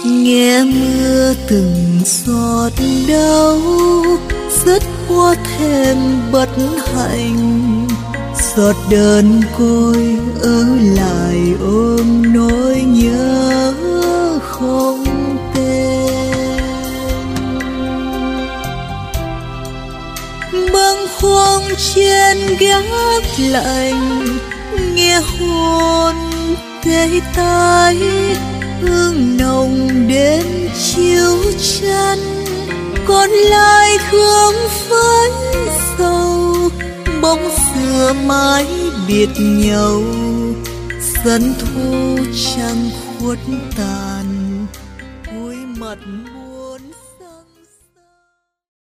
nghe mưa từng giọt đau, rất qua thêm bất hạnh. Giọt đơn côi ở lại ôm nỗi nhớ không tên. Bâng khuâng trên gác lạnh, nghe hôn tê tái, hương nồng đến chiếu chăn. Còn lại thương với sầu, bóng xưa mãi biệt nhau. Dần thu trăng khuất tàn, cuối mặt